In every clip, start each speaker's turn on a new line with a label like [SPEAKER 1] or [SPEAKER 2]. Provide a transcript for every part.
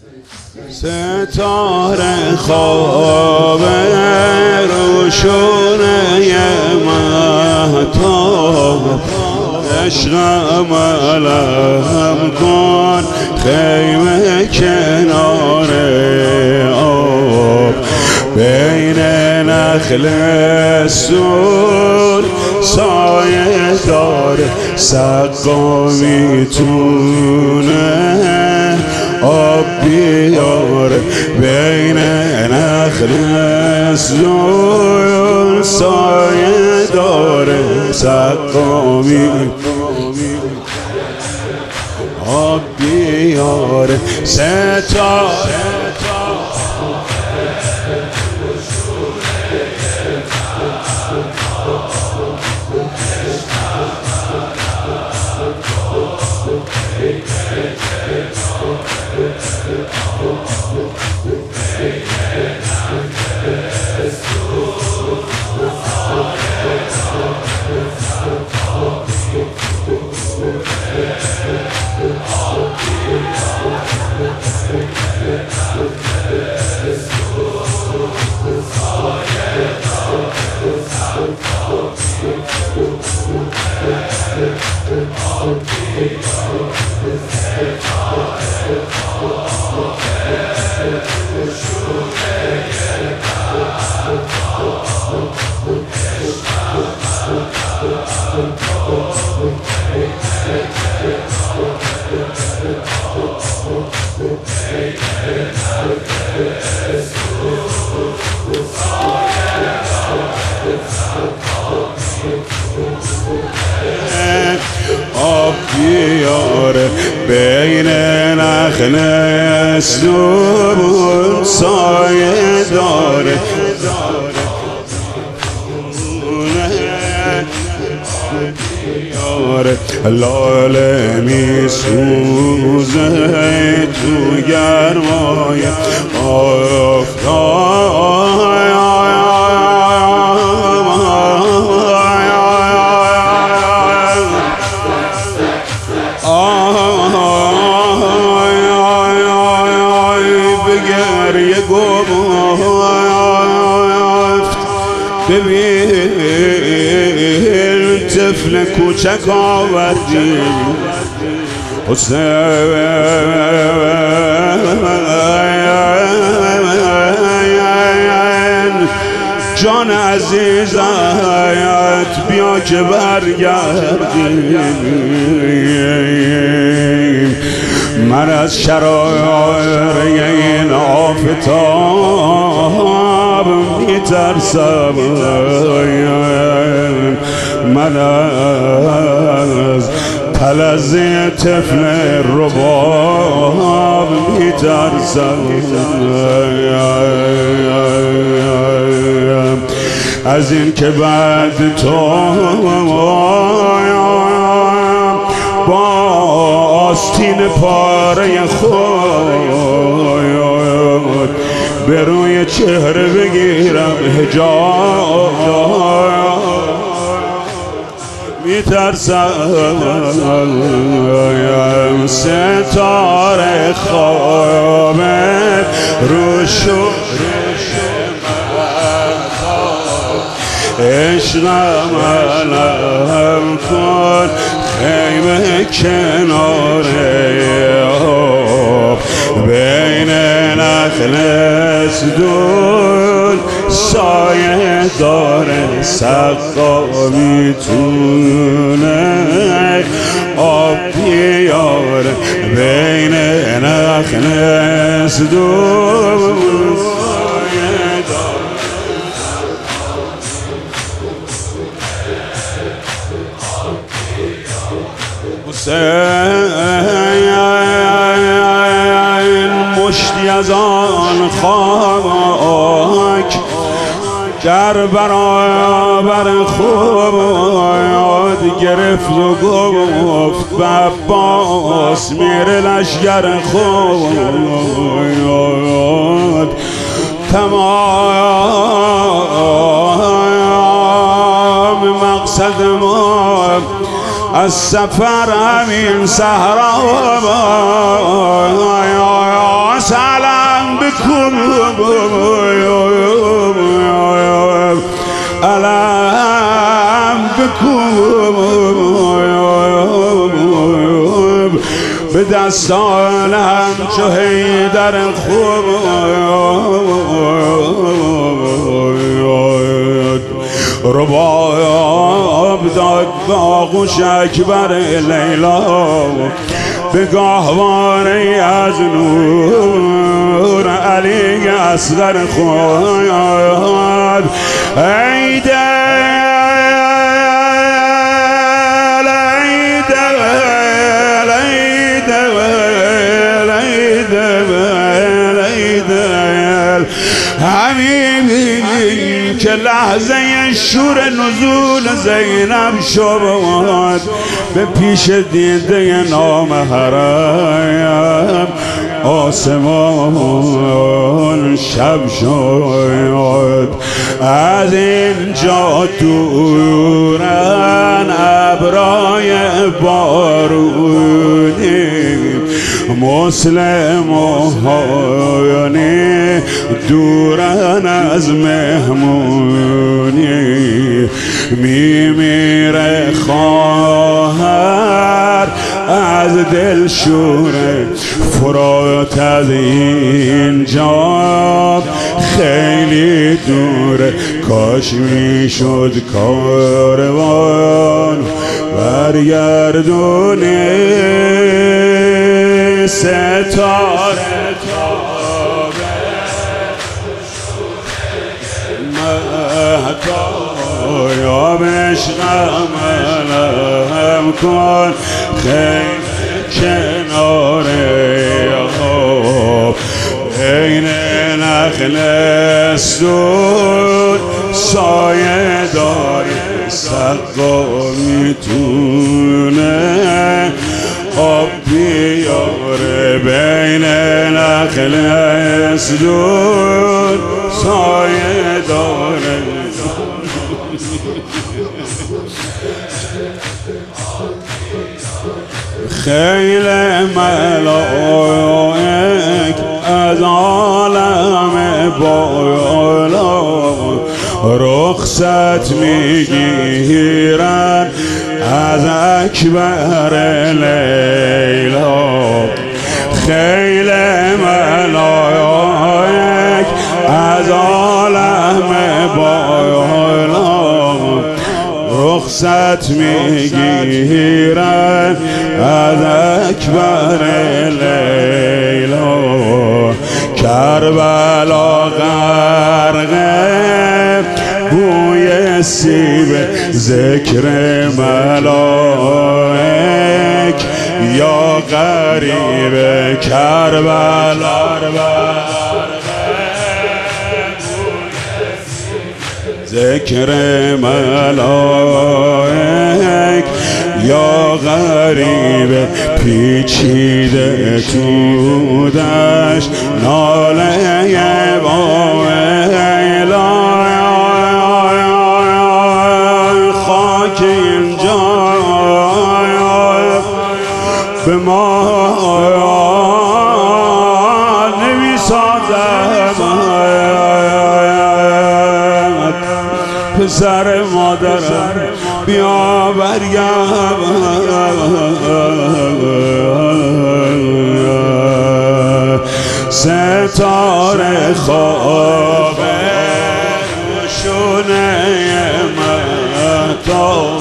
[SPEAKER 1] ستاره خواب روشونه مهتاب، عشقم علم کن خیمه کنار آب، بین نخل سور سایه داره، سقا میتونه آب بیاره، بین نخل سور سایه داره، سقا آب بیاره. ستاره آب بیاره، بین نخل سور سایه داره، لاله می سوزه تو گرمای ببین طفل کوچک آوردی حسین جان عزیزت بیا که برگردیم، من از شرار این آفتاب میترسم، من از پلزه طفل رباب میترسم، از این که بعد تو با آستین پاره خود به روی چهره بگیرم حجاب، میترسم ستاره خواب روشون عشقم علم کن خیمه کنار آب، بین نخل دون سایه داره، سقا میتونه آب بیاره، بین نخل دون سایه داره. حسین مشتی از آن خاک در برابر خود گرفت و گفت به عباس میره لشگر خود، تمام مقصد ما از سفر همین صحرا بکن علم بکن به دستانم چو حیدر خوب رباب داد به آغوش اکبر لیلا به گاهواره از نور علی اصغر خود ای دل ای دل ای دل ای دل ای دل همین که لحظه شور نزول زینب شد به پیش دیده نامحرم آسمان شب شد از اینجا دورن ابرای بارونی مسلمانی دورن از مهمونی میمیره خواهر از دل شوره فرات از اینجا خیلی دوره کاش میشد کاروان برگردونه ستاره یا بشنم علم کن خیلی کناره خوب این نخل استون سایه داره سقا میتونه آب بیاره بین نخل استون سایه داره خیل ملائک از عالم بالا رخصت میگیرن از اکبر لیلا خیل ملائک از عالم بالا رخصت میگیرن از اکبر لیلا کربلا غرقه بوی سیب ذکر ملائک یا غریب کربلا ذکر ملائک یا غریب پیچیده تو دشت ناله وایلا خاک اینجا به ما پسر مادرم بیا برگرد ستاره خواب روشونه مهتاب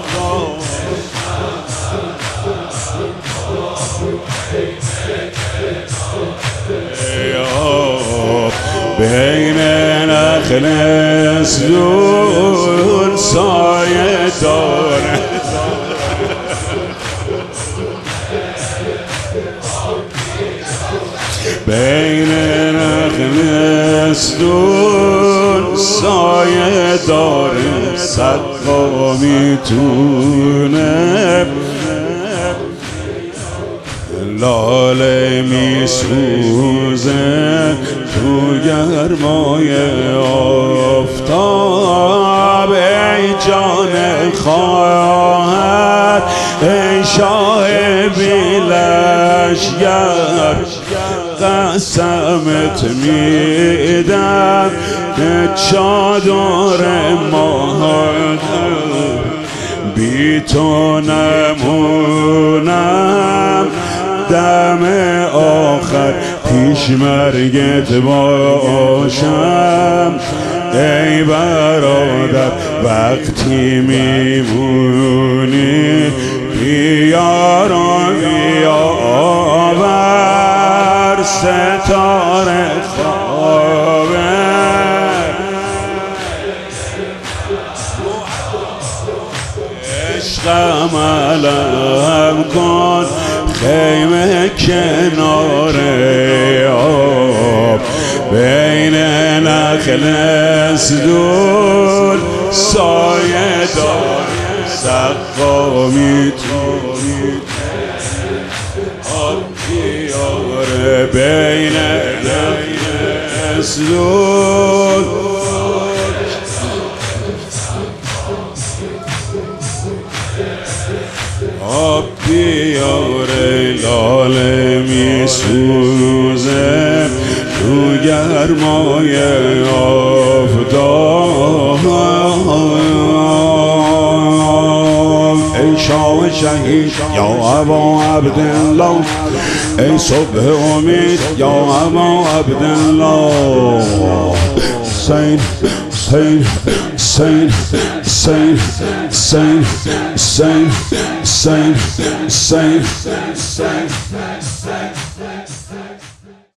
[SPEAKER 1] بین نخل اسدون سایه داره بین نخل اسدون سایه داره صدقا میتونه لاله میسوزه تو گرمای آفتاب ای جان خواهر ای شاه بی لشگر قسمت میدم که چادر مادر بی تو نمونم دم آخر پیش مرگت باشم ای برادر وقتی میمونی بیار و بیاور ستاره خوابه عشقم علم کن خیمه کنار آب بین نخل اسدول سایه دار سقامی تو آب بیاره بین نخل اسدول آب بیاره لاله میسوزه تو گرمای آفتاب ای شاه شهید یا ابا عبدالله ای صبح امید یا ابا عبدالله سین سین سین سین سین سین سین سین سین